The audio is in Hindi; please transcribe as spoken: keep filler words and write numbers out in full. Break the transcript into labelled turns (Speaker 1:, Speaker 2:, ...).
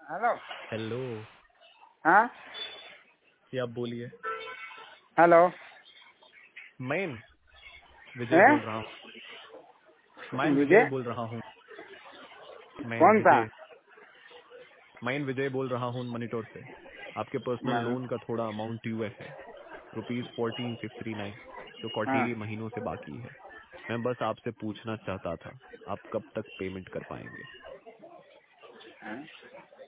Speaker 1: हेलो।
Speaker 2: हेलो।
Speaker 1: हाँ
Speaker 2: जी आप बोलिए।
Speaker 1: हेलो।
Speaker 2: मैं विजय
Speaker 1: हैं?
Speaker 2: बोल रहा हूँ। मैं विजय
Speaker 1: विजय
Speaker 2: बोल रहा हूँ। मैं
Speaker 1: कौन सा?
Speaker 2: विजय मैं विजय बोल रहा हूँ मॉनिटोर से। आपके पर्सनल
Speaker 1: मैं-
Speaker 2: लोन का थोड़ा अमाउंट ड्यू है, रुपीज फोर्टीन फिफ्टी नाइन, जो
Speaker 1: हाँ
Speaker 2: कौटिल्य महीनों से बाकी है। मैं बस आपसे पूछना चाहता था, आप कब तक पेमेंट कर पाएंगे?
Speaker 1: हाँ।